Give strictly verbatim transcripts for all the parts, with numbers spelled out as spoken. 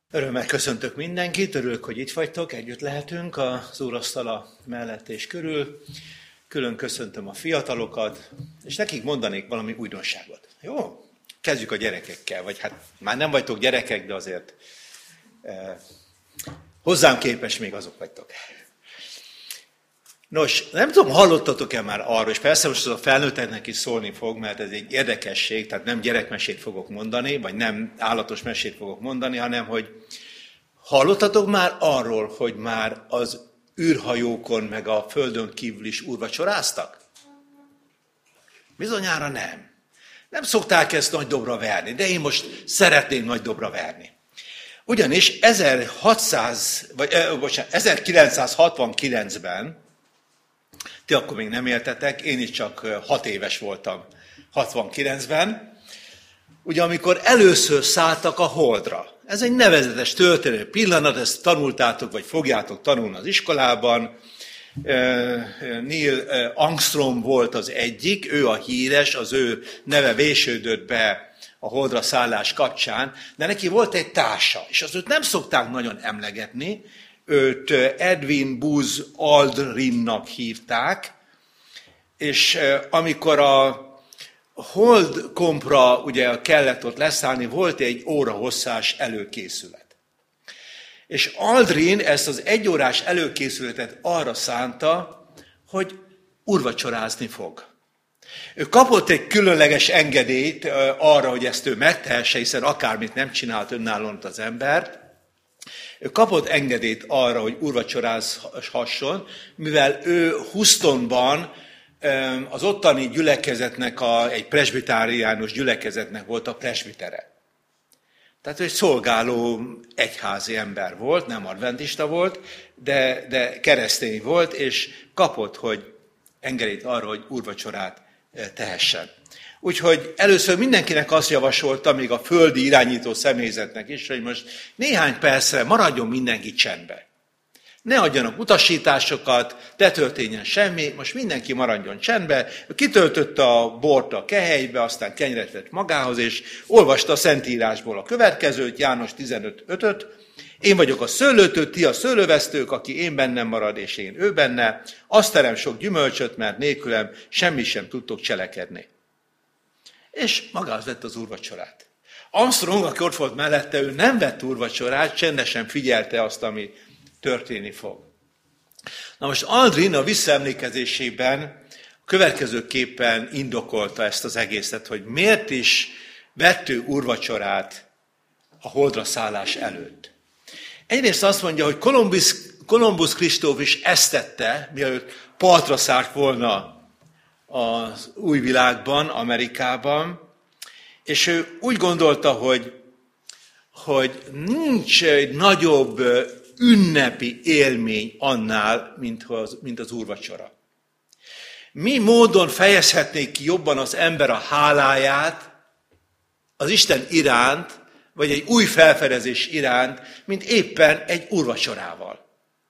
Örömmel köszöntök mindenkit, örülök, hogy itt vagytok, együtt lehetünk az úrasztala mellett és körül. Külön köszöntöm a fiatalokat, és nekik mondanék valami újdonságot. Jó? Kezdjük a gyerekekkel, vagy hát már nem vagytok gyerekek, de azért eh, hozzám képes még azok vagytok. Nos, nem tudom, hallottatok-e már arról, és persze most az a felnőtteknek is szólni fog, mert ez egy érdekesség, tehát nem gyerekmesét fogok mondani, vagy nem állatos mesét fogok mondani, hanem hogy hallottatok már arról, hogy már az űrhajókon, meg a földön kívül is úrvacsoráztak? Bizonyára nem. Nem szokták ezt nagy dobra verni, de én most szeretném nagy dobra verni. Ugyanis ezerhatszáz, vagy, eh, bocsánat, ezerkilencszázhatvankilencben, ti akkor még nem éltetek, én is csak hat éves voltam hatvankilencben, ugye amikor először szálltak a Holdra. Ez egy nevezetes történelmi pillanat, ezt tanultátok, vagy fogjátok tanulni az iskolában. Neil Armstrong volt az egyik, ő a híres, az ő neve vésődött be a Holdra szállás kapcsán, de neki volt egy társa, és azt őt nem szokták nagyon emlegetni, őt Edwin Buzz Aldrinnak hívták, és amikor a Hold kompra ugye kellett ott leszállni, volt egy óra hosszás előkészület. És Aldrin ezt az egyórás előkészületet arra szánta, hogy úrvacsorázni fog. Ő kapott egy különleges engedélyt arra, hogy ezt ő megtehesse, hiszen akármit nem csinált önállóan az embert. Ő kapott engedélyt arra, hogy úrvacsorázhasson, mivel ő Houstonban az ottani gyülekezetnek, a, egy presbitáriánus gyülekezetnek volt a presbitere. Tehát ő egy szolgáló egyházi ember volt, nem adventista volt, de, de keresztény volt, és kapott, hogy engedélyt arra, hogy úrvacsorát tehessen. Úgyhogy először mindenkinek azt javasolta, még a földi irányító személyzetnek is, hogy most néhány percre maradjon mindenki csendbe. Ne adjanak utasításokat, ne történjen semmi, most mindenki maradjon csendbe. Kitöltötte a bort a kehelybe, aztán kenyeret vett magához, és olvasta a Szentírásból a következőt, János tizenöt ötöt. Én vagyok a szőlőtő, ti a szőlővesztők, aki én bennem marad, és én ő benne. Azt terem sok gyümölcsöt, mert nélkülem semmi sem tudtok cselekedni. És magához vett az úrvacsorát. Armstrong, aki ott volt mellette, ő nem vett úrvacsorát, csendesen figyelte azt, ami történni fog. Na most Aldrin a visszaemlékezésében a következőképpen indokolta ezt az egészet, hogy miért is vett ő úrvacsorát a Holdra szállás előtt. Egyrészt azt mondja, hogy Kolumbusz, Kolumbusz Kristóf is ezt tette, mielőtt partra szállt volna az új világban, Amerikában, és ő úgy gondolta, hogy, hogy nincs egy nagyobb ünnepi élmény annál, mint az, mint az úrvacsora. Mi módon fejezhetnék ki jobban az ember a háláját az Isten iránt, vagy egy új felfedezés iránt, mint éppen egy úrvacsorával.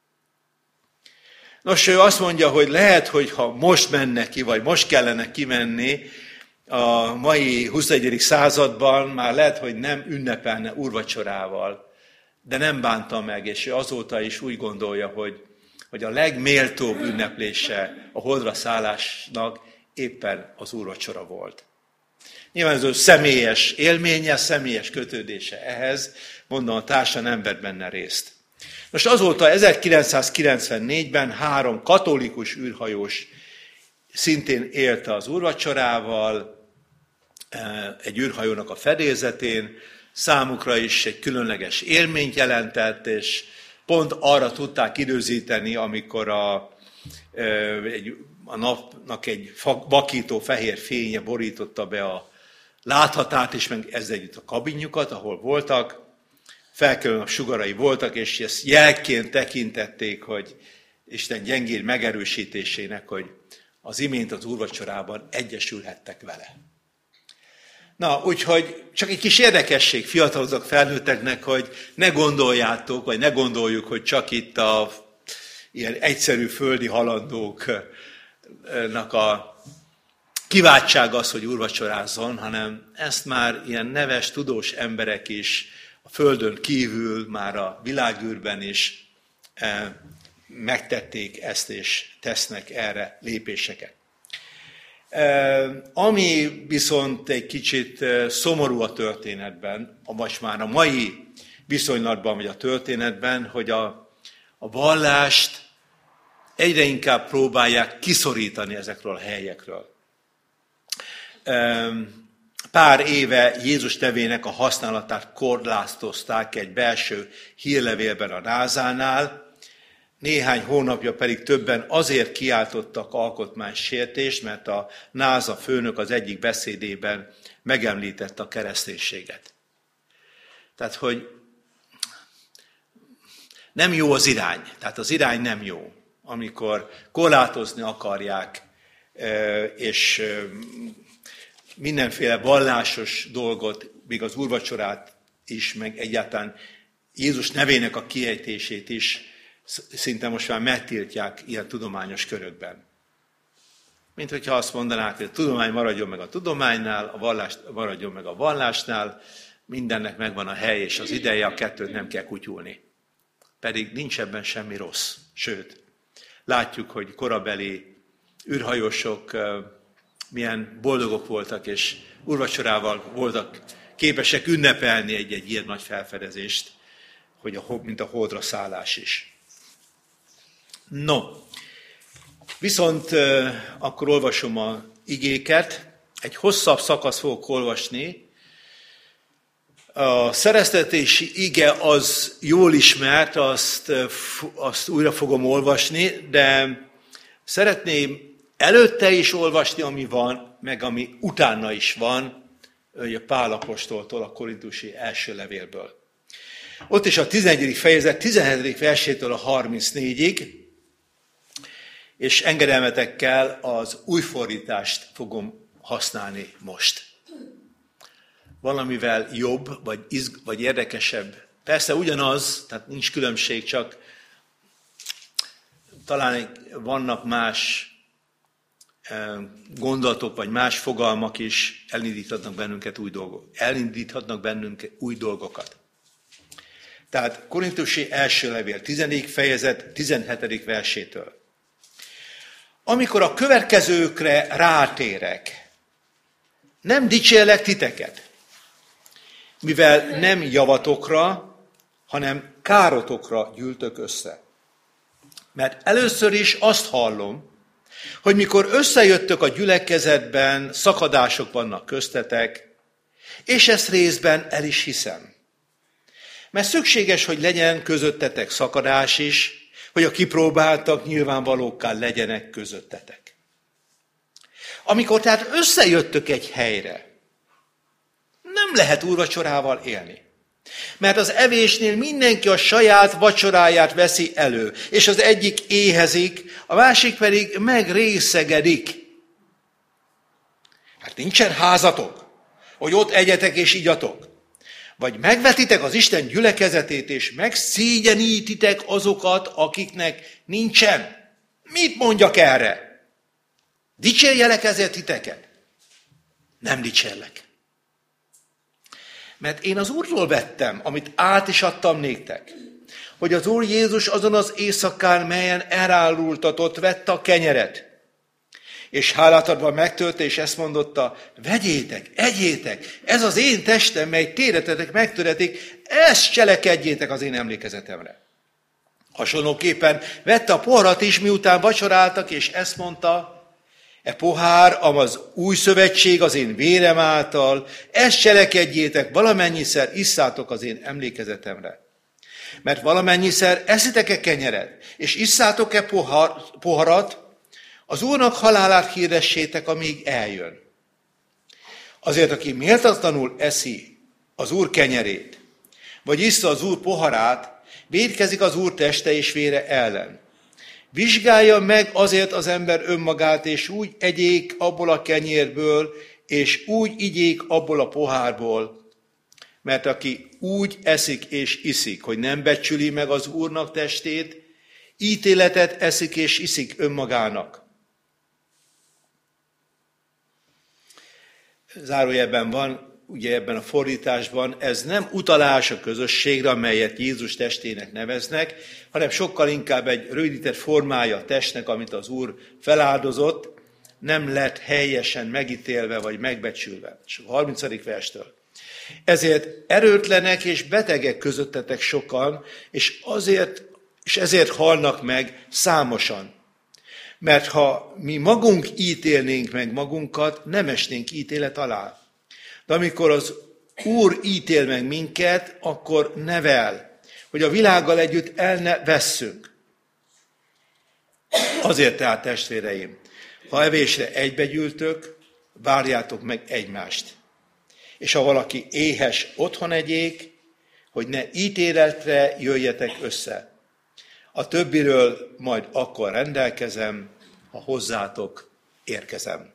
Nos, ő azt mondja, hogy lehet, hogy ha most menne ki, vagy most kellene kimenni a mai huszonegyedik században, már lehet, hogy nem ünnepelne úrvacsorával, de nem bánta meg, és ő azóta is úgy gondolja, hogy, hogy a legméltóbb ünneplése a Holdra szállásnak éppen az úrvacsora volt. Nyilván ez a személyes élménye, személyes kötődése ehhez, mondom, a társa nem vett benne részt. Most azóta ezerkilencszázkilencvennégyben három katolikus űrhajós szintén élte az úrvacsorával, egy űrhajónak a fedélzetén, számukra is egy különleges élményt jelentett, és pont arra tudták időzíteni, amikor a, egy, a napnak egy vakító fehér fénye borította be a láthatát, és meg ezzel együtt a kabinjukat, ahol voltak, felkelő nap sugarai voltak, és ezt jelként tekintették, hogy Isten gyengéd megerősítésének, hogy az imént az úrvacsorában egyesülhettek vele. Na, úgyhogy csak egy kis érdekesség fiatalok, felnőtteknek, hogy ne gondoljátok, vagy ne gondoljuk, hogy csak itt a ilyen egyszerű földi halandóknak a kiváltság az, hogy úrvacsorázzon, hanem ezt már ilyen neves, tudós emberek is a földön kívül, már a világűrben is megtették ezt, és tesznek erre lépéseket. Ami viszont egy kicsit szomorú a történetben, a most már a mai viszonylatban, vagy a történetben, hogy a, a vallást egyre inkább próbálják kiszorítani ezekről a helyekről. Pár éve Jézus nevének a használatát korlátozták egy belső hírlevélben a názánál, néhány hónapja pedig többen azért kiáltottak alkotmánysértést, mert a náza főnök az egyik beszédében megemlítette a kereszténységet. Tehát, hogy nem jó az irány. Tehát az irány nem jó, amikor korlátozni akarják, és mindenféle vallásos dolgot, még az úrvacsorát is, meg egyáltalán Jézus nevének a kiejtését is szinte most már megtiltják ilyen tudományos körökben. Mint hogyha azt mondanák, hogy a tudomány maradjon meg a tudománynál, a vallás maradjon meg a vallásnál, mindennek megvan a hely és az ideje, a kettőt nem kell kutyulni. Pedig nincs ebben semmi rossz. Sőt, látjuk, hogy korabeli űrhajósok milyen boldogok voltak, és úrvacsorával voltak képesek ünnepelni egy-egy ilyen nagy felfedezést, hogy a, mint a holdra szállás is. No, viszont akkor olvasom az igéket, egy hosszabb szakasz fogok olvasni. A szereztetési ige az jól ismert, azt, azt újra fogom olvasni, de szeretném előtte is olvasni, ami van, meg ami utána is van, a Pál apostoltól, a korintusi első levélből. Ott is a tizenegyedik fejezet tizenhetedik versétől a harmincnégyig, és engedelmetekkel az új fordítást fogom használni most. Valamivel jobb, vagy, izg, vagy érdekesebb. Persze ugyanaz, tehát nincs különbség, csak talán vannak más gondolatok, vagy más fogalmak is elindíthatnak bennünket új dolgok, elindíthatnak bennünk új dolgokat. Tehát korintusi első levél, tizenedik fejezet, tizenhetedik versétől. Amikor a következőkre rátérek, nem dicsérlek titeket, mivel nem javatokra, hanem károtokra gyűltök össze. Mert először is azt hallom, hogy mikor összejöttök a gyülekezetben, szakadások vannak köztetek, és ezt részben el is hiszem. Mert szükséges, hogy legyen közöttetek szakadás is, hogy a kipróbáltak nyilvánvalókká legyenek közöttetek. Amikor tehát összejöttök egy helyre, nem lehet úrvacsorával élni. Mert az evésnél mindenki a saját vacsoráját veszi elő, és az egyik éhezik, a másik pedig megrészegedik. Hát nincsen házatok, hogy ott egyetek és igyatok. Vagy megvetitek az Isten gyülekezetét, és megszégyenítitek azokat, akiknek nincsen. Mit mondjak erre? Dicsérjelek ezért titeket? Nem dicsérlek. Mert én az Úrról vettem, amit át is adtam néktek, hogy az Úr Jézus azon az éjszakán, melyen elárultatott, vette a kenyeret, és hálát adva megtörte, és ezt mondotta, vegyétek, egyétek, ez az én testem, mely téretetek megtöretik, ezt cselekedjétek az én emlékezetemre. Hasonlóképpen vette a poharat is, miután vacsoráltak, és ezt mondta, e pohár, amaz új szövetség az én vérem által, ezt cselekedjétek, valamennyiszer isszátok az én emlékezetemre. Mert valamennyiszer eszitek-e kenyeret, és isszátok-e pohar, poharat, az Úrnak halálát hirdessétek, amíg eljön. Azért, aki méltatlanul eszi az Úr kenyerét, vagy issza az Úr poharát, vétkezik az Úr teste és vére ellen. Vizsgálja meg azért az ember önmagát, és úgy egyék abból a kenyérből, és úgy igyék abból a pohárból, mert aki úgy eszik és iszik, hogy nem becsüli meg az Úrnak testét, ítéletet eszik és iszik önmagának. Zárójelben van, ugye ebben a fordításban, ez nem utalás a közösségre, amelyet Jézus testének neveznek, hanem sokkal inkább egy rövidített formája a testnek, amit az Úr feláldozott, nem lett helyesen megítélve vagy megbecsülve. És a harmincadik verstől. Ezért erőtlenek és betegek közöttetek sokan, és, azért, és ezért halnak meg számosan. Mert ha mi magunk ítélnénk meg magunkat, nem esnénk ítélet alá. De amikor az Úr ítél meg minket, akkor nevel, hogy a világgal együtt el ne vesszünk. Azért tehát, testvéreim, ha evésre egybegyűltök, várjátok meg egymást. És ha valaki éhes, otthon egyék, hogy ne ítéletre jöjjetek össze. A többiről majd akkor rendelkezem, ha hozzátok érkezem.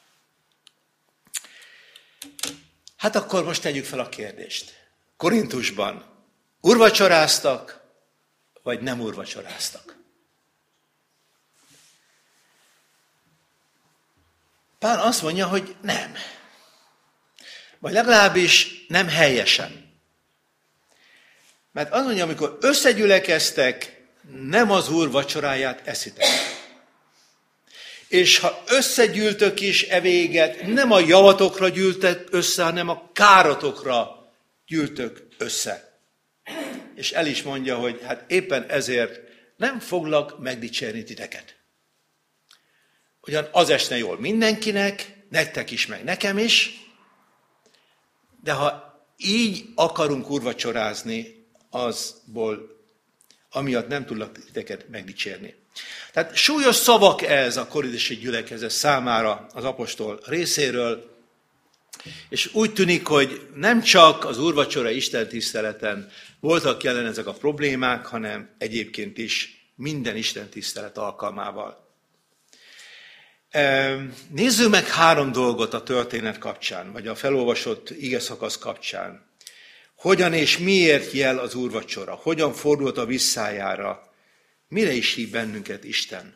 Hát akkor most tegyük fel a kérdést. Korintusban úrvacsoráztak, vagy nem úrvacsoráztak? Pál azt mondja, hogy nem. Vagy legalábbis nem helyesen. Mert azt mondja, amikor összegyülekeztek, nem az Úr vacsoráját eszitek. És ha összegyűltök is evéget, nem a javatokra gyűltök össze, hanem a károtokra gyűltök össze. És el is mondja, hogy hát éppen ezért nem foglak megdicsérni titeket. Ugyan az esne jól mindenkinek, nektek is, meg nekem is, de ha így akarunk úrvacsorázni, azból, amiatt nem tudlak titeket megdicsérni. Tehát súlyos szavak ez a korintusi gyülekezet számára az apostol részéről, és úgy tűnik, hogy nem csak az úrvacsora Isten tiszteleten voltak jelen ezek a problémák, hanem egyébként is minden Isten tisztelet alkalmával. Nézzük meg három dolgot a történet kapcsán, vagy a felolvasott igeszakasz kapcsán. Hogyan és miért jel az úrvacsora? Hogyan fordult a visszájára? Mire is hív bennünket Isten?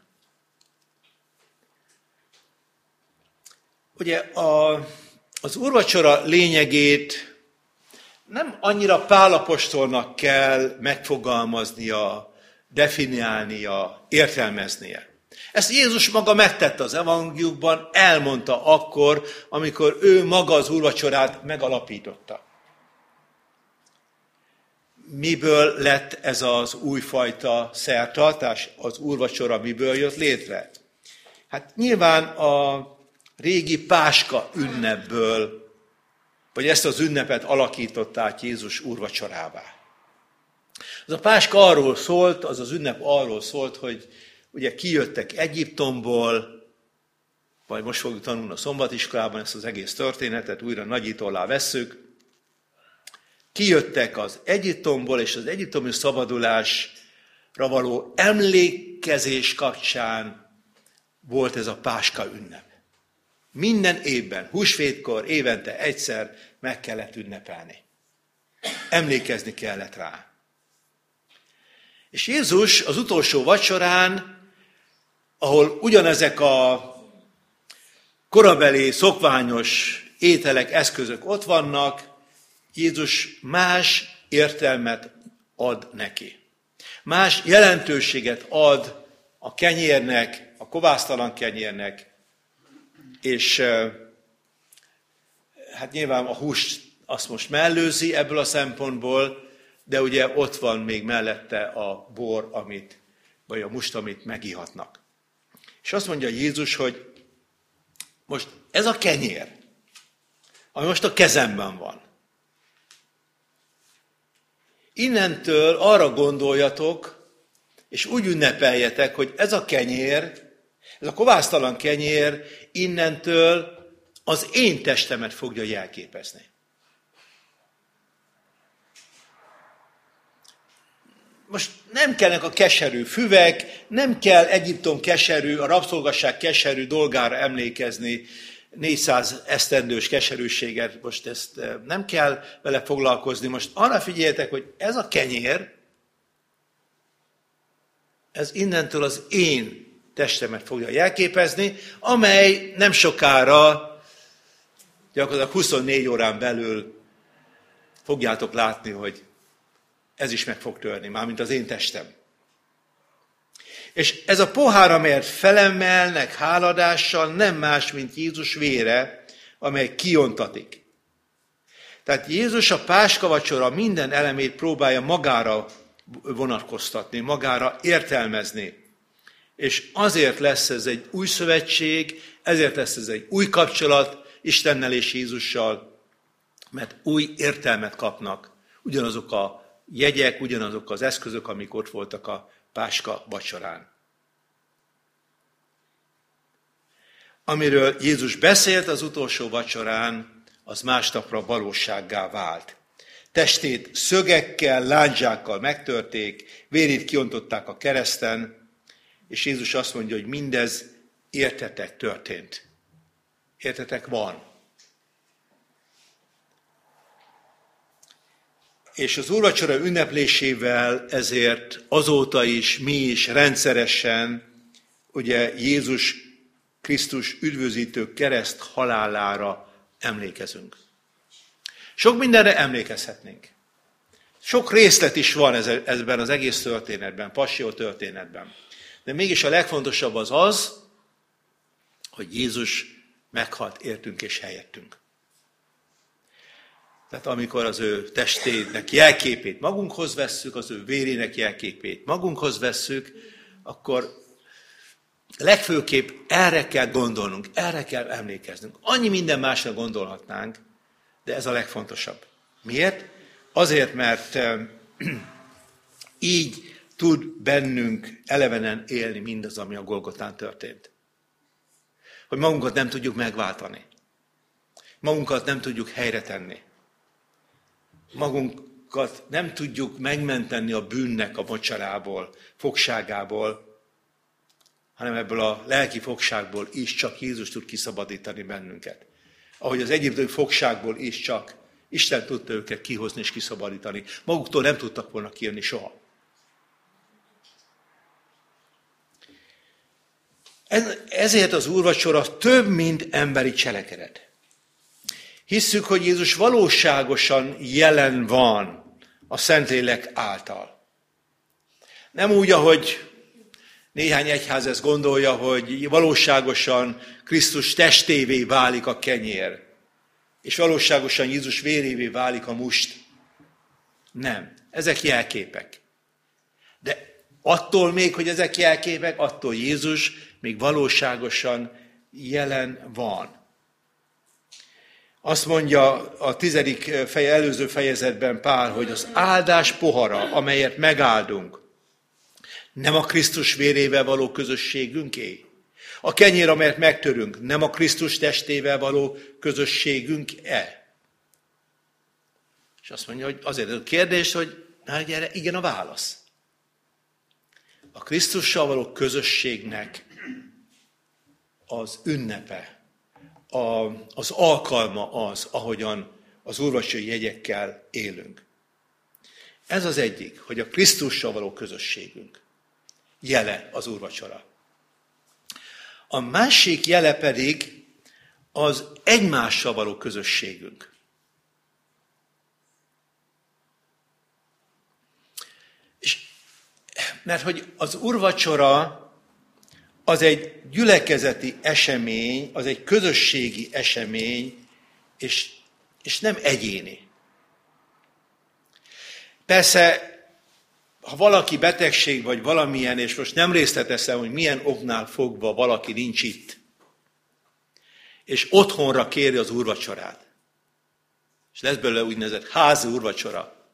Ugye a, az úrvacsora lényegét nem annyira Pál apostolnak kell megfogalmaznia, definiálnia, értelmeznie. Ezt Jézus maga megtette az evangéliumban, elmondta akkor, amikor ő maga az úrvacsorát megalapította. Miből lett ez az újfajta szertartás, az úrvacsora miből jött létre? Hát nyilván a régi Páska ünnepből, vagy ezt az ünnepet alakították Jézus úrvacsorává. Az a Páska arról szólt, az az ünnep arról szólt, hogy ugye kijöttek Egyiptomból, vagy most fogjuk tanulni a szombatiskolában ezt az egész történetet, újra nagyító alá vesszük. Kijöttek az Egyiptomból, és az egyiptomi szabadulásra való emlékezés kapcsán volt ez a Páska ünnep. Minden évben, húsvétkor, évente egyszer meg kellett ünnepelni. Emlékezni kellett rá. És Jézus az utolsó vacsorán, ahol ugyanezek a korabeli szokványos ételek, eszközök ott vannak, Jézus más értelmet ad neki. Más jelentőséget ad a kenyérnek, a kovásztalan kenyérnek, és hát nyilván a húst azt most mellőzi ebből a szempontból, de ugye ott van még mellette a bor, amit, vagy a must, amit megihatnak. És azt mondja Jézus, hogy most ez a kenyér, ami most a kezemben van, innentől arra gondoljatok, és úgy ünnepeljetek, hogy ez a kenyér, ez a kovásztalan kenyér innentől az én testemet fogja jelképezni. Most nem kellnek a keserű füvek, nem kell Egyiptom keserű, a rabszolgasság keserű dolgára emlékezni, négyszáz esztendős keserűséget, most ezt nem kell vele foglalkozni. Most arra figyeljetek, hogy ez a kenyér, ez innentől az én testemet fogja jelképezni, amely nem sokára Gyakorlatilag huszonnégy órán belül fogjátok látni, hogy ez is meg fog törni, mármint az én testem. És ez a pohár, amelyet felemelnek háladással, nem más, mint Jézus vére, amely kiontatik. Tehát Jézus a páskavacsora minden elemét próbálja magára vonatkoztatni, magára értelmezni. És azért lesz ez egy új szövetség, ezért lesz ez egy új kapcsolat Istennel és Jézussal, mert új értelmet kapnak. Ugyanazok a jegyek, ugyanazok az eszközök, amik ott voltak a páska vacsorán. Amiről Jézus beszélt az utolsó vacsorán, az másnapra valósággá vált. Testét szögekkel, lándzsákkal megtörték, vérét kiontották a kereszten, és Jézus azt mondja, hogy mindez értetek történt. Értetek van. És az úrvacsora ünneplésével ezért azóta is, mi is rendszeresen, ugye Jézus Krisztus üdvözítő kereszt halálára emlékezünk. Sok mindenre emlékezhetnénk. Sok részlet is van ebben az egész történetben, passió történetben. De mégis a legfontosabb az az, hogy Jézus meghalt értünk és helyettünk. Tehát amikor az ő testének jelképét magunkhoz vesszük, az ő vérének jelképét magunkhoz vesszük, akkor legfőképp erre kell gondolnunk, erre kell emlékeznünk. Annyi minden másra gondolhatnánk, de ez a legfontosabb. Miért? Azért, mert így tud bennünk elevenen élni mindaz, ami a Golgotán történt. Hogy magunkat nem tudjuk megváltani. Magunkat nem tudjuk helyre tenni. Magunkat nem tudjuk megmenteni a bűnnek a mocsarából, fogságából, hanem ebből a lelki fogságból is csak Jézus tud kiszabadítani bennünket. Ahogy az egyiptomi fogságból is csak Isten tudta őket kihozni és kiszabadítani. Maguktól nem tudtak volna kijönni soha. Ezért az úrvacsora több, mint emberi cselekedet. Hisszük, hogy Jézus valóságosan jelen van a Szentlélek által. Nem úgy, ahogy néhány egyház ezt gondolja, hogy valóságosan Krisztus testévé válik a kenyér, és valóságosan Jézus vérévé válik a must. Nem, ezek jelképek. De attól még, hogy ezek jelképek, attól Jézus még valóságosan jelen van. Azt mondja a tizedik feje, előző fejezetben Pál, hogy az áldás pohara, amelyet megáldunk, nem a Krisztus vérével való közösségünké. A kenyér, amelyet megtörünk, nem a Krisztus testével való közösségünk-e? És azt mondja, hogy azért a kérdés, hogy hát gyere, igen a válasz. A Krisztussal való közösségnek az ünnepe, a, az alkalma az, ahogyan az úrvacsori jegyekkel élünk. Ez az egyik, hogy a Krisztussal való közösségünk jele az úrvacsora. A másik jele pedig az egymással való közösségünk. És, mert hogy az úrvacsora az egy gyülekezeti esemény, az egy közösségi esemény, és, és nem egyéni. Persze, ha valaki betegség vagy valamilyen, és most nem részleteszem, hogy milyen oknál fogva valaki nincs itt, és otthonra kéri az úrvacsorát, és lesz belőle úgynevezett házi úrvacsora.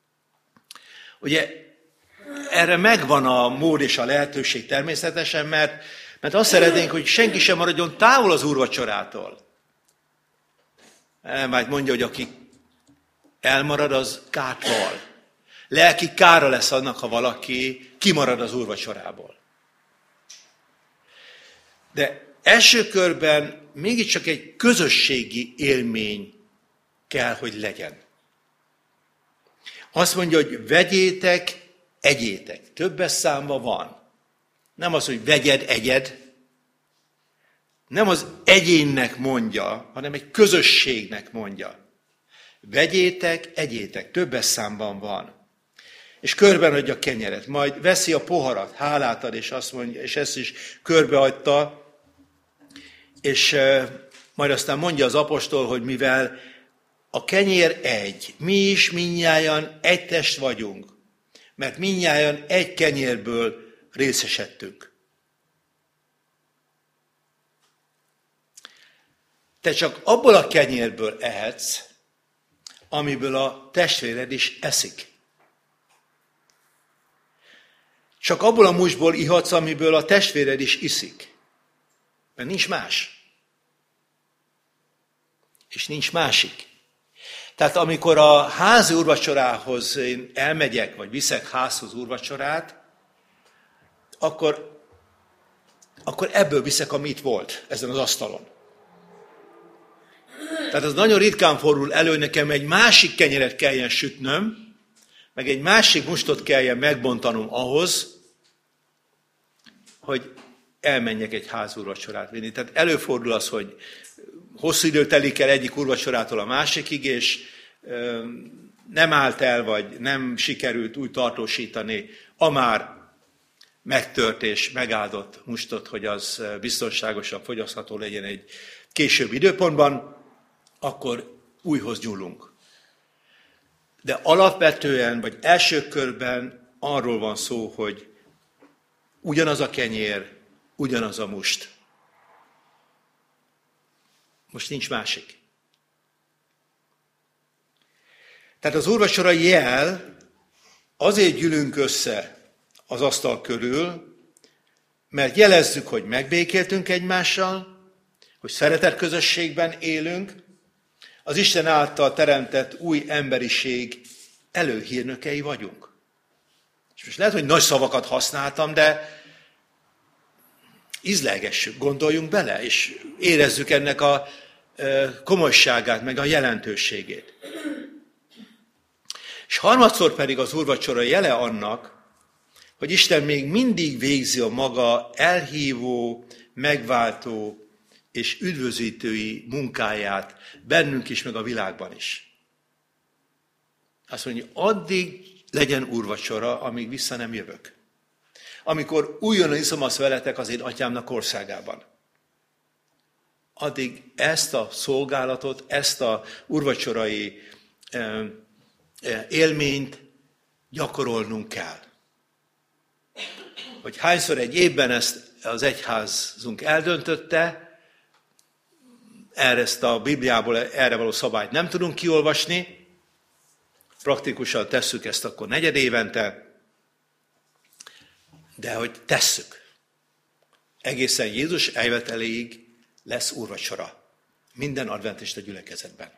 Ugye erre megvan a mód és a lehetőség természetesen, mert, mert azt szeretnénk, hogy senki sem maradjon távol az úrvacsorától. Majd mondja, hogy aki elmarad, az kárt val. Lelki kára lesz annak, ha valaki kimarad az úrvacsorából. De első körben mégiscsak egy közösségi élmény kell, hogy legyen. Azt mondja, hogy vegyétek, egyétek. Többes számba van. Nem az, hogy vegyed, egyed. nem az egyénnek mondja, hanem egy közösségnek mondja. Vegyétek, egyétek, többes számban van. És körben adja a kenyeret, majd veszi a poharat, hálát ad, és azt mondja, és ezt is körbeadta, és majd aztán mondja az apostol, hogy mivel a kenyér egy, mi is mindnyájan egy test vagyunk, mert mindnyájan egy kenyérből részesedtünk. Te csak abból a kenyérből ehetsz, amiből a testvéred is eszik. Csak abból a musból ihatsz, amiből a testvéred is iszik. Mert nincs más. És nincs másik. Tehát amikor a házi úrvacsorához én elmegyek, vagy viszek házhoz úrvacsorát, akkor, akkor ebből viszek, ami itt volt, ezen az asztalon. Tehát az nagyon ritkán fordul elő, nekem egy másik kenyeret kelljen sütnöm, meg egy másik mustot kelljen megbontanom ahhoz, hogy elmenjek egy ház úrvacsorát vinni. Tehát előfordul az, hogy hosszú idő telik el egyik úrvacsorától a másikig, és ö, nem állt el, vagy nem sikerült úgy tartósítani a már megtört és megáldott mustot, hogy az biztonságosan fogyasztható legyen egy későbbi időpontban, akkor újhoz nyúlunk. De alapvetően, vagy első körben arról van szó, hogy ugyanaz a kenyér, ugyanaz a must. Most nincs másik. Tehát az úrvacsora jel, azért gyűlünk össze az asztal körül, mert jelezzük, hogy megbékéltünk egymással, hogy szeretet közösségben élünk, az Isten által teremtett új emberiség előhírnökei vagyunk. És most lehet, hogy nagy szavakat használtam, de ízlelgessük, gondoljunk bele, és érezzük ennek a komolyságát, meg a jelentőségét. És harmadszor pedig az úrvacsora jele annak, hogy Isten még mindig végzi a maga elhívó, megváltó és üdvözítői munkáját bennünk is, meg a világban is. Azt mondja, addig legyen úrvacsora, amíg vissza nem jövök. Amikor újonnan iszom azt veletek az én atyámnak országában. Addig ezt a szolgálatot, ezt a úrvacsorai élményt gyakorolnunk kell. Hogy hányszor egy évben ezt az egyházunk eldöntötte, erre ezt a Bibliából erre való szabályt nem tudunk kiolvasni, praktikusan tesszük ezt akkor negyed évente, de hogy tesszük. Egészen Jézus eljöveteléig lesz úrvacsora. Minden adventista gyülekezetben.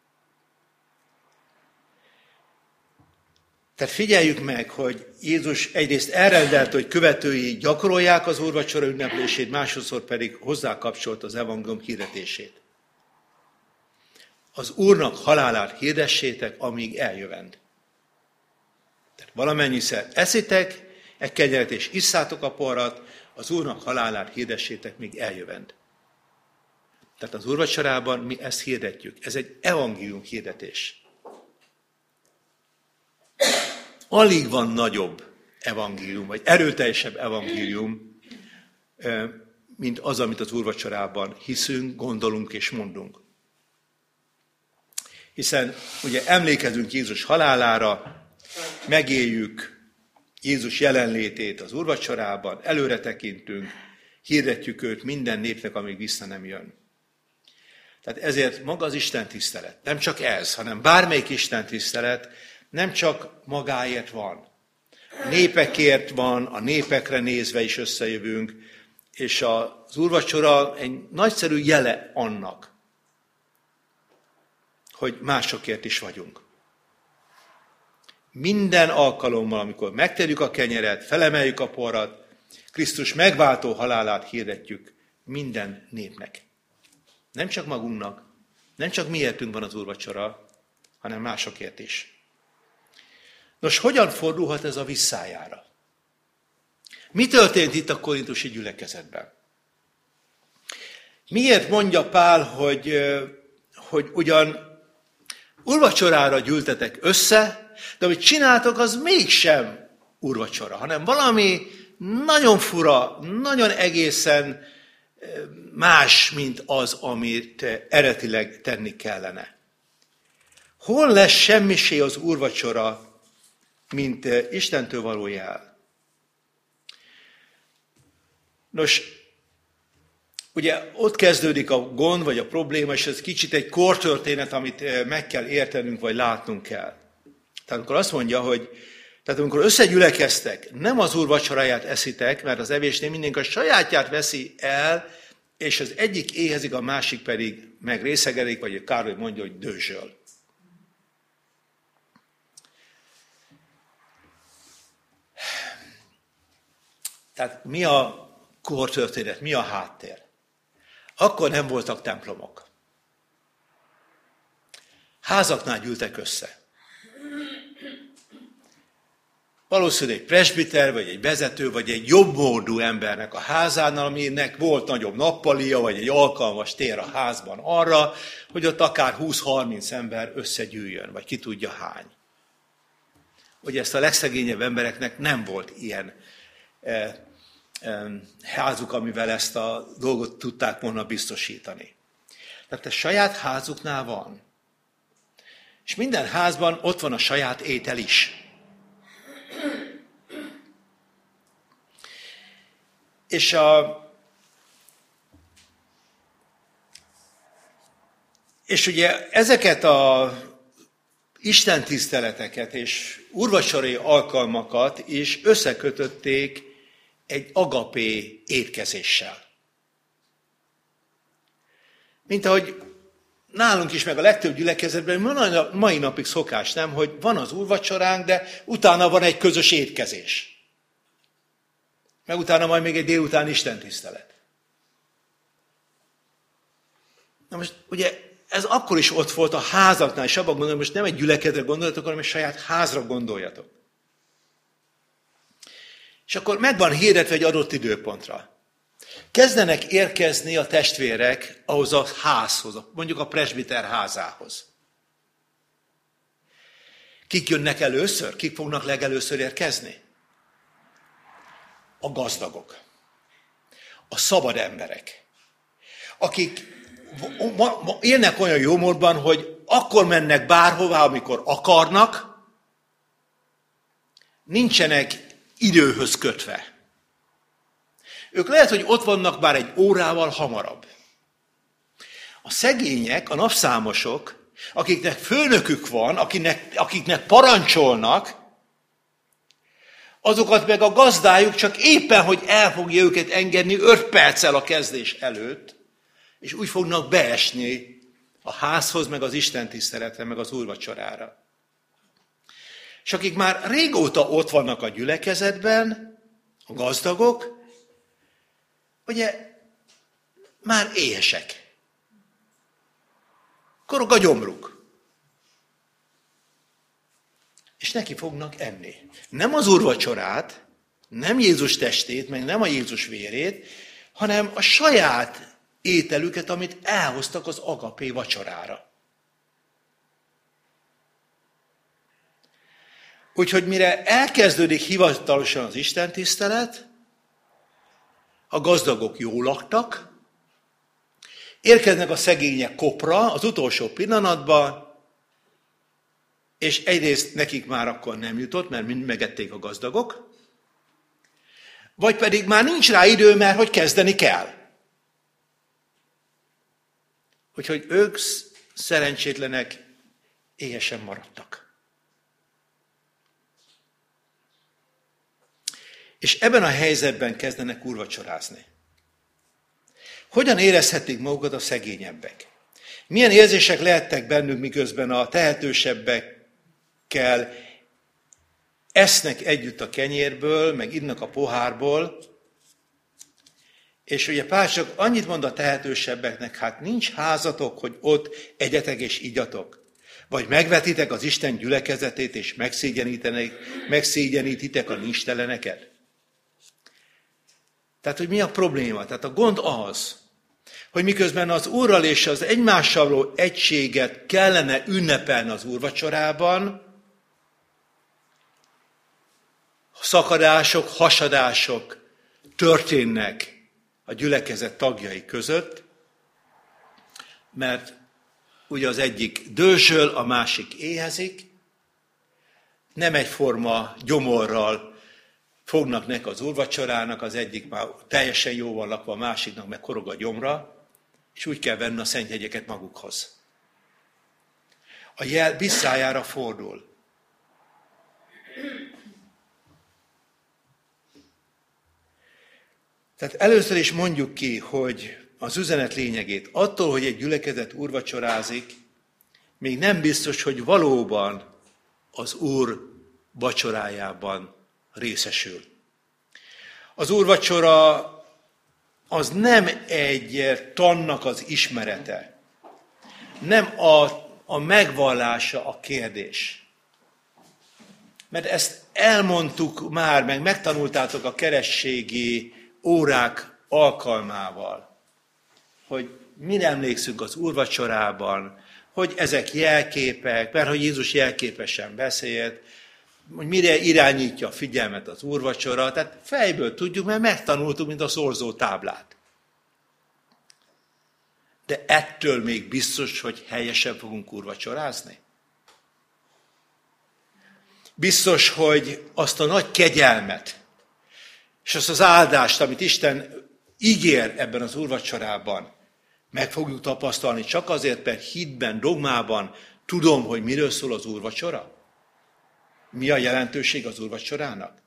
Tehát figyeljük meg, hogy Jézus egyrészt elrendelt, hogy követői gyakorolják az úrvacsora ünneplését, másodszor pedig hozzákapcsolt az evangélium hirdetését. Az Úrnak halálát hirdessétek, amíg eljövend. Tehát valamennyiszer eszitek, egy kenyeret és isszátok a poharat, az Úrnak halálát hirdessétek, míg eljövend. Tehát az úrvacsorában mi ezt hirdetjük. Ez egy evangélium hirdetés. Alig van nagyobb evangélium, vagy erőteljesebb evangélium, mint az, amit az úrvacsorában hiszünk, gondolunk és mondunk. Hiszen ugye emlékezünk Jézus halálára, megéljük Jézus jelenlétét az úrvacsorában, előre tekintünk, hirdetjük őt minden népnek, amíg vissza nem jön. Tehát ezért maga az Isten tisztelet, nem csak ez, hanem bármelyik Isten tisztelet, nem csak magáért van. A népekért van, a népekre nézve is összejövünk, és az úrvacsora egy nagyszerű jele annak, hogy másokért is vagyunk. Minden alkalommal, amikor megtérjük a kenyeret, felemeljük a poharat, Krisztus megváltó halálát hirdetjük minden népnek. Nem csak magunknak, nem csak miértünk van az úrvacsora, hanem másokért is. Nos, hogyan fordulhat ez a visszájára? Mi történt itt a korintusi gyülekezetben? Miért mondja Pál, hogy, hogy ugyan úrvacsorára gyűltetek össze, de amit csináltok, az mégsem úrvacsora, hanem valami nagyon fura, nagyon egészen más, mint az, amit eredetileg tenni kellene. Hol lesz semmisé az úrvacsora, mint Istentől való jel? Nos, ugye ott kezdődik a gond, vagy a probléma, és ez kicsit egy kortörténet, amit meg kell értenünk, vagy látnunk kell. Tehát amikor azt mondja, hogy tehát amikor összegyülekeztek, nem az Úr vacsoráját eszitek, mert az evésnél mindenki a sajátját veszi el, és az egyik éhezik, a másik pedig megrészegedik, vagy Károly mondja, hogy dőzsöl. Tehát mi a kortörténet, mi a háttér? Akkor nem voltak templomok. Házaknál gyűltek össze. Valószínűleg egy presbiter, vagy egy vezető, vagy egy jobbmódú embernek a házánál, aminek volt nagyobb nappalia, vagy egy alkalmas tér a házban arra, hogy ott akár húsz-harminc ember összegyűjjön, vagy ki tudja hány. Ugye ezt a legszegényebb embereknek nem volt ilyen eh, eh, házuk, amivel ezt a dolgot tudták volna biztosítani. Tehát a saját házuknál van. És minden házban ott van a saját étel is. És, a, és ugye ezeket a istentiszteleteket és úrvacsorai alkalmakat is összekötötték egy agapé étkezéssel. Mint ahogy nálunk is, meg a legtöbb gyülekezetben mai napig szokás, nem, hogy van az úrvacsoránk, de utána van egy közös étkezés. Meg utána majd még egy délután istentisztelet. Na most ugye ez akkor is ott volt a házaknál, és abban gondolom, most nem egy gyülekezetre gondoljatok, hanem egy saját házra gondoljatok. És akkor meg van hirdetve egy adott időpontra. Kezdenek érkezni a testvérek ahhoz a házhoz, mondjuk a presbiter házához. Kik jönnek először? Kik fognak legelőször érkezni? A gazdagok, a szabad emberek, akik élnek olyan jómódban, hogy akkor mennek bárhová, amikor akarnak, nincsenek időhöz kötve. Ők lehet, hogy ott vannak bár egy órával hamarabb. A szegények, a napszámosok, akiknek főnökük van, akiknek, akiknek parancsolnak, azokat meg a gazdájuk csak éppen, hogy el fogja őket engedni öt perccel a kezdés előtt, és úgy fognak beesni a házhoz, meg az istentiszteletre, meg az úrvacsorára. És akik már régóta ott vannak a gyülekezetben, a gazdagok, ugye már éhesek. Korog a gyomruk. És neki fognak enni. Nem az úrvacsorát, nem Jézus testét, meg nem a Jézus vérét, hanem a saját ételüket, amit elhoztak az agapé vacsorára. Úgyhogy mire elkezdődik hivatalosan az istentisztelet, a gazdagok jól laktak, érkeznek a szegények kopra az utolsó pillanatban, és egyrészt nekik már akkor nem jutott, mert mind megették a gazdagok, vagy pedig már nincs rá idő, mert hogy kezdeni kell. Úgyhogy ők szerencsétlenek éhesen maradtak. És ebben a helyzetben kezdenek úrvacsorázni. Hogyan érezhetik magukat a szegényebbek? Milyen érzések lehettek bennük, miközben a tehetősebbekkel esznek együtt a kenyérből, meg innak a pohárból, és ugye Pál csak annyit mond a tehetősebbeknek, hát nincs házatok, hogy ott egyetek és igyatok. Vagy megvetitek az Isten gyülekezetét, és megszégyenítitek a nincsteleneket. Tehát, hogy mi a probléma? Tehát a gond az, hogy miközben az Úrral és az egymással való egységet kellene ünnepelni az úrvacsorában, szakadások, hasadások történnek a gyülekezet tagjai között, mert ugye az egyik dőzsöl, a másik éhezik, nem egyforma gyomorral fognak neki az úrvacsorának, az egyik már teljesen jó van lakva, a másiknak meg korog a gyomra, és úgy kell venni a szentjegyeket magukhoz. A jel visszájára fordul. Tehát először is mondjuk ki, hogy az üzenet lényegét, attól, hogy egy gyülekezet úrvacsorázik, még nem biztos, hogy valóban az Úr vacsorájában részesül. Az úrvacsora az nem egy tannak az ismerete, nem a, a megvallása a kérdés. Mert ezt elmondtuk már, meg megtanultátok a kerességi órák alkalmával, hogy mire emlékszünk az úrvacsorában, hogy ezek jelképek, mert hogy Jézus jelképesen beszélt, hogy mire irányítja a figyelmet az úrvacsora, tehát fejből tudjuk, mert megtanultuk, mint a szorzó táblát. De ettől még biztos, hogy helyesen fogunk úrvacsorázni? Biztos, hogy azt a nagy kegyelmet, és azt az áldást, amit Isten ígér ebben az úrvacsorában, meg fogjuk tapasztalni csak azért, mert hitben, dogmában tudom, hogy miről szól az úrvacsora? Mi a jelentőség az úrvacsorának?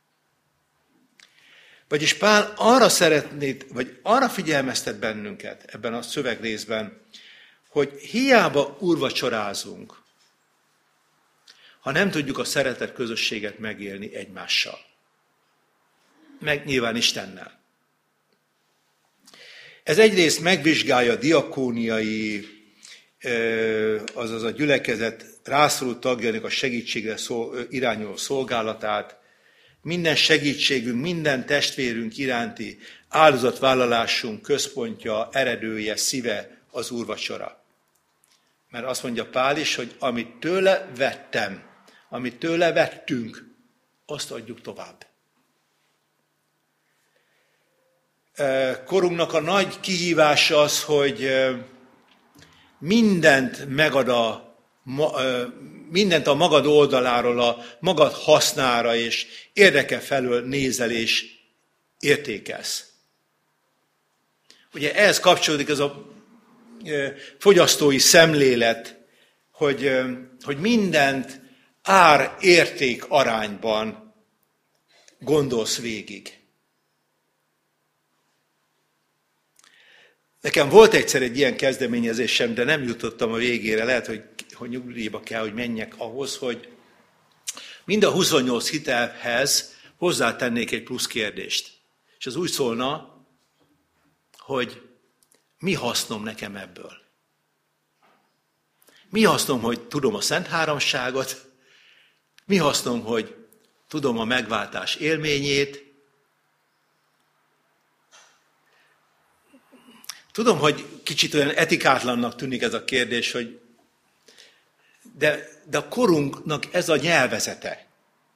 Vagyis Pál arra szeretnéd, vagy arra figyelmeztet bennünket ebben a szövegrészben, hogy hiába úrvacsorázunk, ha nem tudjuk a szeretet közösséget megélni egymással. Meg nyilván Istennel. Ez egyrészt megvizsgálja a diakóniai, azaz a gyülekezet rászorult tagjainak a segítségre irányuló szolgálatát, minden segítségünk, minden testvérünk iránti áldozatvállalásunk központja, eredője, szíve az úrvacsora. Mert azt mondja Pál is, hogy amit tőle vettem, amit tőle vettünk, azt adjuk tovább. Korunknak a nagy kihívása az, hogy mindent megad a, mindent a magad oldaláról, a magad hasznára és érdeke felől nézel és értékelsz. Ugye ehhez kapcsolódik ez a fogyasztói szemlélet, hogy, hogy mindent ár-érték arányban gondolsz végig. Nekem volt egyszer egy ilyen kezdeményezésem, de nem jutottam a végére. Lehet, hogy, hogy nyugdíjba kell, hogy menjek ahhoz, hogy mind a huszonnyolc hitelhez hozzátennék egy plusz kérdést. És az úgy szólna, hogy mi hasznom nekem ebből? Mi hasznom, hogy tudom a Szent Háromságot? Mi hasznom, hogy tudom a megváltás élményét? Tudom, hogy kicsit olyan etikátlannak tűnik ez a kérdés, hogy de, de a korunknak ez a nyelvezete.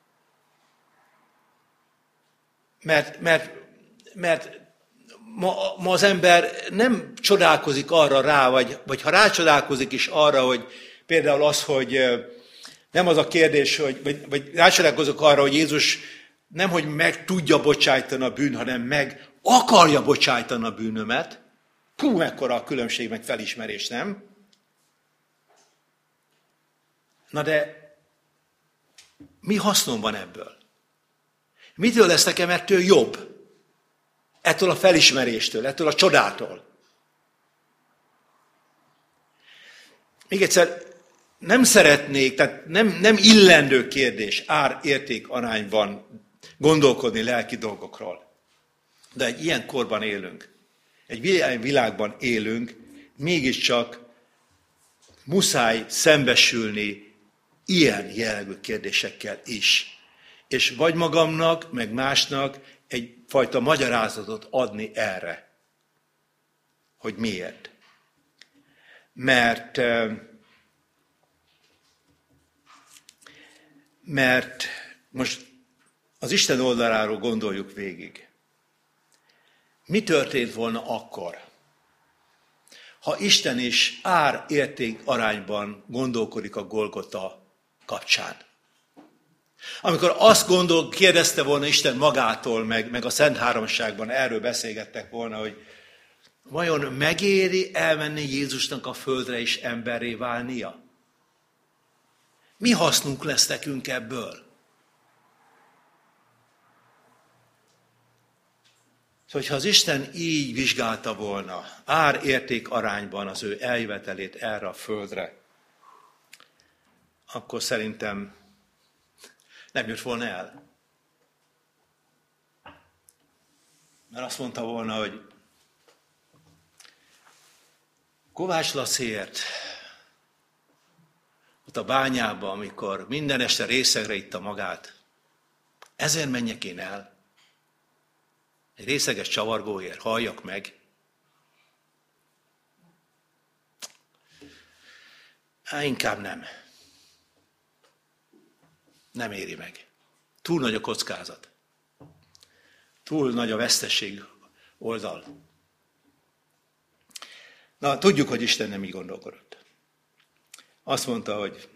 Mert, mert, mert ma, ma az ember nem csodálkozik arra rá, vagy, vagy ha rácsodálkozik is arra, hogy például az, hogy nem az a kérdés, hogy, vagy, vagy rácsodálkozok arra, hogy Jézus nem, hogy meg tudja bocsájtani a bűn, hanem meg akarja bocsájtani a bűnömet. Hú, mekkora a különbség, meg felismerés, nem? Na de mi hasznom van ebből? Mitől lesz nekem ettől jobb? Ettől a felismeréstől, ettől a csodától. Még egyszer, nem szeretnék, tehát nem, nem illendő kérdés ár-érték arányban gondolkodni lelki dolgokról. De egy ilyen korban élünk. Egy világban élünk, mégiscsak muszáj szembesülni ilyen jellegű kérdésekkel is. És vagy magamnak, meg másnak egyfajta magyarázatot adni erre. hogy miért. Mert, mert most az Isten oldaláról gondoljuk végig. Mi történt volna akkor, ha Isten is ár-érték arányban gondolkodik a Golgota kapcsán? Amikor azt gondol, kérdezte volna Isten magától, meg, meg a Szent Háromságban erről beszélgettek volna, hogy vajon megéri elmenni Jézusnak a földre és emberré válnia? Mi hasznunk lesz nekünk ebből? Szóval, ha az Isten így vizsgálta volna, ár-érték arányban az ő eljövetelét erre a földre, akkor szerintem nem jött volna el. Mert azt mondta volna, hogy Kovács Laciért ott a bányában, amikor minden este részegre itta magát, ezért menjek én el. Egy részeges csavargóért halljak meg. Há, inkább nem. Nem éri meg. Túl nagy a kockázat. Túl nagy a veszteség oldal. Na, tudjuk, hogy Isten nem így gondolkodott. Azt mondta, hogy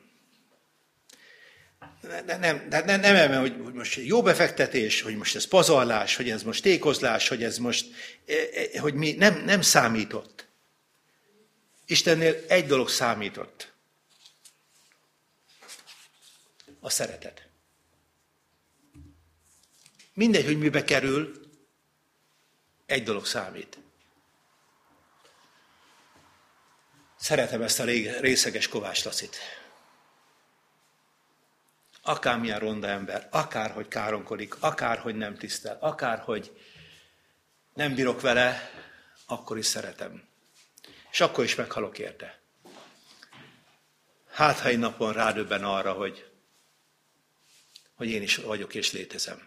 nem, nem, nem, nem, nem hogy most jó befektetés, hogy most ez pazarlás, hogy ez most tékozlás, hogy ez most, hogy mi nem, nem számított. Istennél egy dolog számított. A szeretet. Mindegy, hogy mibe kerül, egy dolog számít. Szeretem ezt a részeges Kovács Lacit. Akármilyen ronda ember, akárhogy káromkodik, akárhogy nem tisztel, akárhogy nem bírok vele, akkor is szeretem. És akkor is meghalok érte. Hát, ha egy napon rádöbben arra, hogy, hogy én is vagyok és létezem.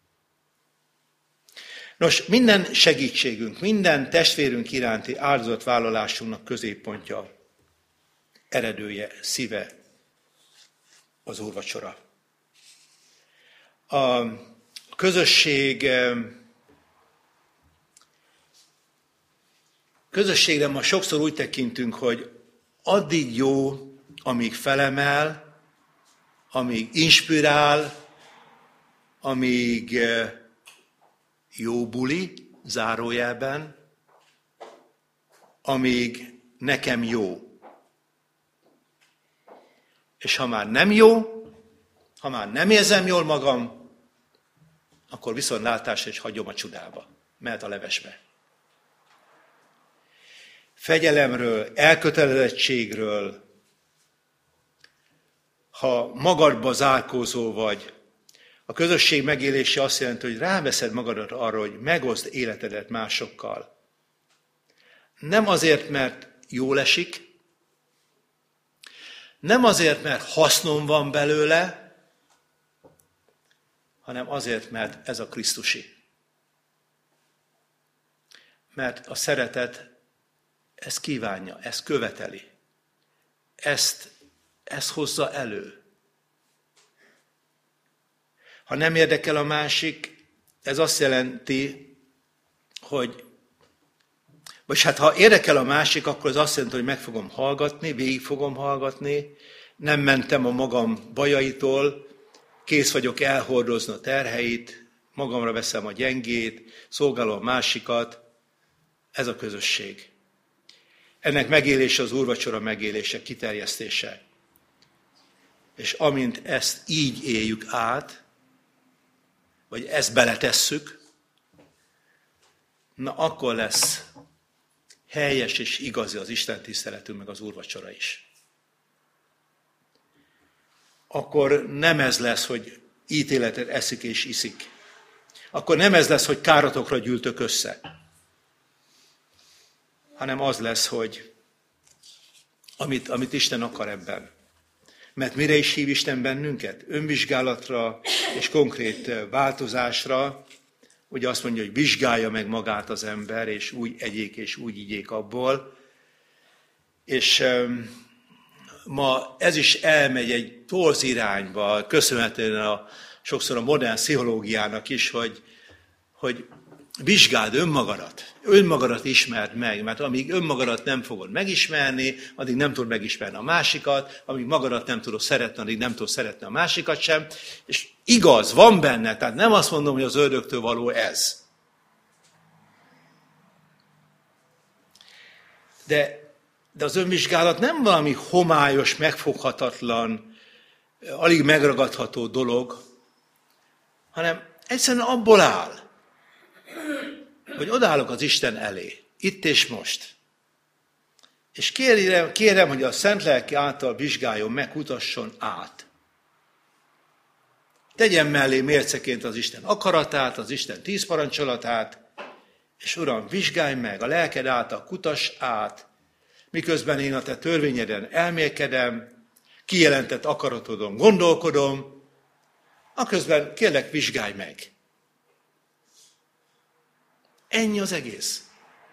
Nos, minden segítségünk, minden testvérünk iránti áldozatvállalásunknak középpontja, eredője, szíve az úrvacsora. A közösség, közösségre ma sokszor úgy tekintünk, hogy addig jó, amíg felemel, amíg inspirál, amíg jó buli, zárójelben, amíg nekem jó. És ha már nem jó, ha már nem érzem jól magam, akkor viszontlátásra és hagyom a csudába, mehet a levesbe. Fegyelemről, elkötelezettségről, ha magadba zárkózó vagy, a közösség megélése azt jelenti, hogy ráveszed magadat arra, hogy megoszd életedet másokkal. Nem azért, mert jól esik, nem azért, mert hasznom van belőle, hanem azért, mert ez a Krisztusi. Mert a szeretet ezt kívánja, ezt követeli. Ezt, ezt hozza elő. Ha nem érdekel a másik, ez azt jelenti, hogy, vagy hát ha érdekel a másik, akkor az azt jelenti, hogy meg fogom hallgatni, végig fogom hallgatni, nem mentem a magam bajaitól, kész vagyok elhordozni a terheit, magamra veszem a gyengét, szolgálom a másikat. Ez a közösség. Ennek megélése az úrvacsora megélése, kiterjesztése. És amint ezt így éljük át, vagy ezt beletesszük, na akkor lesz helyes és igazi az Isten tiszteletünk, meg az úrvacsora is. Akkor nem ez lesz, hogy ítéletet eszik és iszik. Akkor nem ez lesz, hogy káratokra gyűltök össze. Hanem az lesz, hogy amit, amit Isten akar ebben. Mert mire is hív Isten bennünket? Önvizsgálatra és konkrét változásra, ugye azt mondja, hogy vizsgálja meg magát az ember, és úgy egyék, és úgy igyék abból. És ma ez is elmegy egy torz irányba, köszönhetően a, sokszor a modern pszichológiának is, hogy, hogy vizsgáld önmagadat, önmagadat ismerd meg, mert amíg önmagadat nem fogod megismerni, addig nem tudod megismerni a másikat, amíg magadat nem tudod szeretni, addig nem tudod szeretni a másikat sem. És igaz, van benne, tehát nem azt mondom, hogy az ördögtől való ez. De, de az önvizsgálat nem valami homályos, megfoghatatlan, alig megragadható dolog, hanem egyszerűen abból áll, hogy odállok az Isten elé, itt és most. És kérem, kérem, hogy a Szent Lelki által vizsgáljon meg, kutasson át. Tegyen mellé mérceként az Isten akaratát, az Isten tíz parancsolatát, és Uram, vizsgálj meg, a lelked által kutass át, miközben én a te törvényeden elmélkedem, kijelentett akaratodon gondolkodom, aközben kérlek, vizsgálj meg. Ennyi az egész.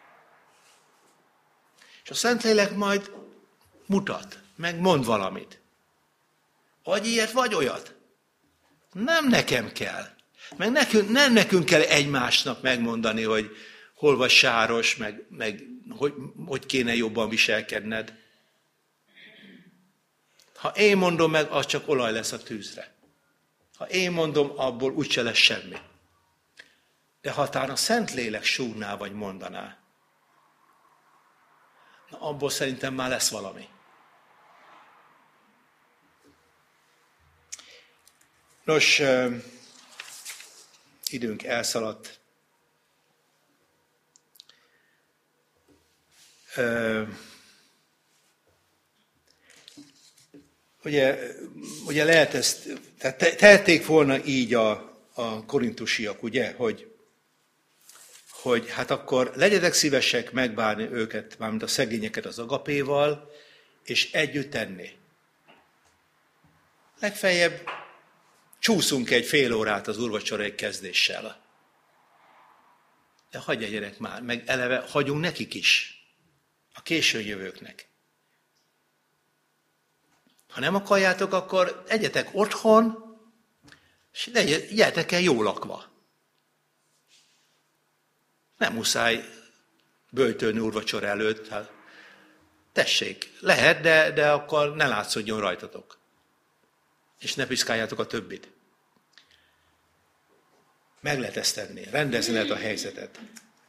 És a Szentlélek majd mutat, meg mond valamit. Vagy ilyet, vagy olyat. Nem nekem kell. Meg nekünk, nem nekünk kell egymásnak megmondani, hogy hol vagy sáros, meg, meg hogy, hogy kéne jobban viselkedned. Ha én mondom meg, az csak olaj lesz a tűzre. Ha én mondom, abból úgyse lesz semmi. De ha talán a Szentlélek súgná vagy mondaná, na abból szerintem már lesz valami. Nos, időnk elszaladt. Ugye, ugye lehet ezt, tehát tehették volna így a, a korintusiak, ugye, hogy, hogy hát akkor legyetek szívesek megbánni őket, mármint a szegényeket az agapéval, és együtt tenni. Legfeljebb csúszunk egy fél órát az úrvacsorai kezdéssel. De hagyj egyenek már, meg eleve hagyunk nekik is, a későn jövőknek. Ha nem akarjátok, akkor egyetek otthon, és legyetek el jól lakva. Nem muszáj böjtölni úrvacsora előtt. Hát, tessék, lehet, de, de akkor ne látszódjon rajtatok. És ne piszkáljátok a többit. Meg lehet ezt tenni, rendezni lehet a helyzetet.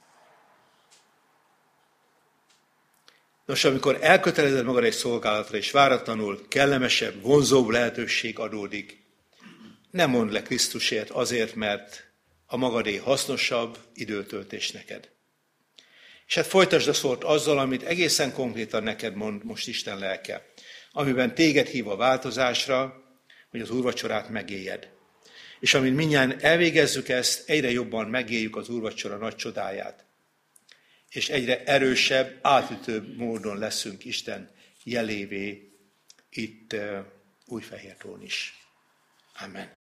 Nos, amikor elkötelezed magad egy szolgálatra, és váratlanul kellemesebb, vonzóbb lehetőség adódik, nem mondd le Krisztusért azért, mert a magadé hasznosabb időtöltés neked. És hát folytasd a szót azzal, amit egészen konkrétan neked mond most Isten lelke, amiben téged hív a változásra, hogy az úrvacsorát megéljed. És amint mindjárt elvégezzük ezt, egyre jobban megéljük az úrvacsora nagy csodáját. És egyre erősebb, átütőbb módon leszünk Isten jelévé itt uh, Újfehértón is. Amen.